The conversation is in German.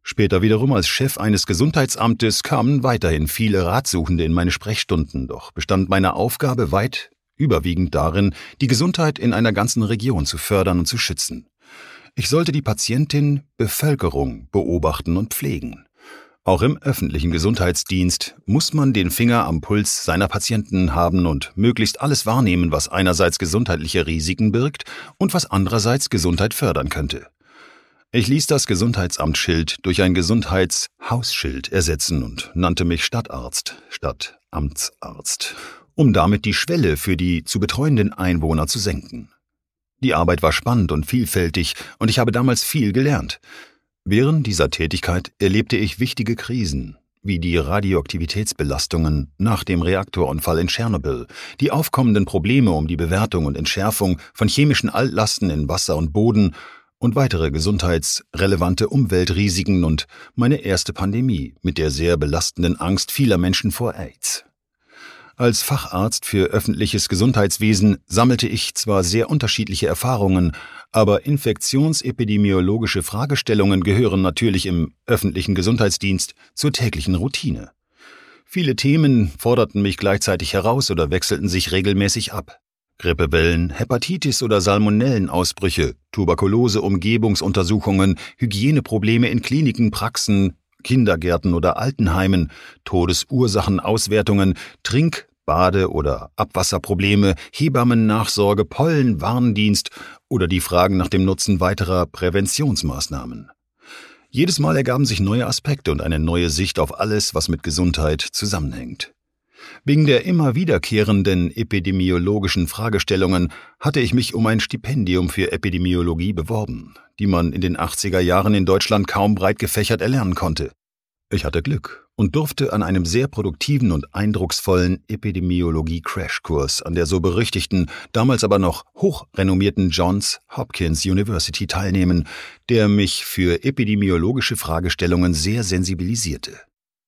Später wiederum als Chef eines Gesundheitsamtes kamen weiterhin viele Ratsuchende in meine Sprechstunden, doch bestand meine Aufgabe weit überwiegend darin, die Gesundheit in einer ganzen Region zu fördern und zu schützen. Ich sollte die Patientin Bevölkerung beobachten und pflegen. Auch im öffentlichen Gesundheitsdienst muss man den Finger am Puls seiner Patienten haben und möglichst alles wahrnehmen, was einerseits gesundheitliche Risiken birgt und was andererseits Gesundheit fördern könnte. Ich ließ das Gesundheitsamtsschild durch ein Gesundheitshausschild ersetzen und nannte mich Stadtarzt statt Amtsarzt, um damit die Schwelle für die zu betreuenden Einwohner zu senken. Die Arbeit war spannend und vielfältig und ich habe damals viel gelernt. Während dieser Tätigkeit erlebte ich wichtige Krisen, wie die Radioaktivitätsbelastungen nach dem Reaktorunfall in Tschernobyl, die aufkommenden Probleme um die Bewertung und Entschärfung von chemischen Altlasten in Wasser und Boden und weitere gesundheitsrelevante Umweltrisiken und meine erste Pandemie mit der sehr belastenden Angst vieler Menschen vor AIDS. Als Facharzt für öffentliches Gesundheitswesen sammelte ich zwar sehr unterschiedliche Erfahrungen, aber infektionsepidemiologische Fragestellungen gehören natürlich im öffentlichen Gesundheitsdienst zur täglichen Routine. Viele Themen forderten mich gleichzeitig heraus oder wechselten sich regelmäßig ab. Grippewellen, Hepatitis- oder Salmonellenausbrüche, Tuberkulose-Umgebungsuntersuchungen, Hygieneprobleme in Kliniken, Praxen, Kindergärten oder Altenheimen, Todesursachenauswertungen, Trink-, Bade- oder Abwasserprobleme, Hebammennachsorge, Pollenwarndienst oder die Fragen nach dem Nutzen weiterer Präventionsmaßnahmen. Jedes Mal ergaben sich neue Aspekte und eine neue Sicht auf alles, was mit Gesundheit zusammenhängt. Wegen der immer wiederkehrenden epidemiologischen Fragestellungen hatte ich mich um ein Stipendium für Epidemiologie beworben, die man in den 80er Jahren in Deutschland kaum breit gefächert erlernen konnte. Ich hatte Glück und durfte an einem sehr produktiven und eindrucksvollen Epidemiologie-Crashkurs an der so berüchtigten, damals aber noch hochrenommierten Johns Hopkins University teilnehmen, der mich für epidemiologische Fragestellungen sehr sensibilisierte.